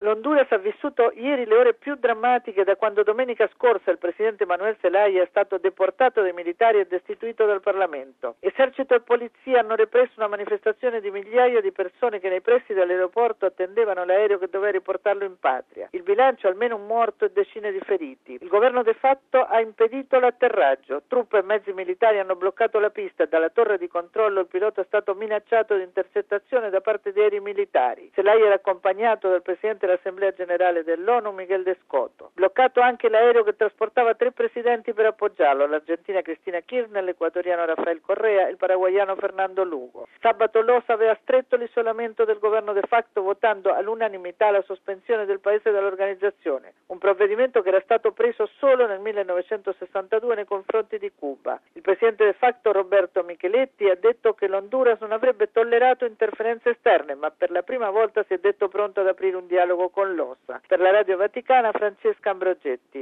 L'Honduras ha vissuto ieri le ore più drammatiche da quando domenica scorsa il presidente Manuel Zelaya è stato deportato dai militari e destituito dal Parlamento. Esercito e polizia hanno represso una manifestazione di migliaia di persone che nei pressi dell'aeroporto attendevano l'aereo che doveva riportarlo in patria. Il bilancio almeno un morto e decine di feriti. Il governo de facto ha impedito l'atterraggio. Truppe e mezzi militari hanno bloccato la pista e dalla torre di controllo il pilota è stato minacciato di intercettazione da parte di aerei militari. Zelaya era accompagnato dal presidente dell'Assemblea Generale dell'ONU Miguel de Escoto. Bloccato anche l'aereo che trasportava 3 presidenti per appoggiarlo, l'Argentina Cristina Kirchner, l'equatoriano Rafael Correa e il paraguaiano Fernando Lugo. Sabato Losa aveva stretto l'isolamento del governo de facto votando all'unanimità la sospensione del paese dall'organizzazione, un provvedimento che era stato preso solo nel 1962 nei confronti di Cuba. Il presidente de facto Roberto Micheletti ha detto che l'Honduras non avrebbe tollerato interferenze esterne, ma per la prima volta si è detto pronto ad aprire un dialogo con l'OSA. Per la Radio Vaticana, Francesca Ambrogetti.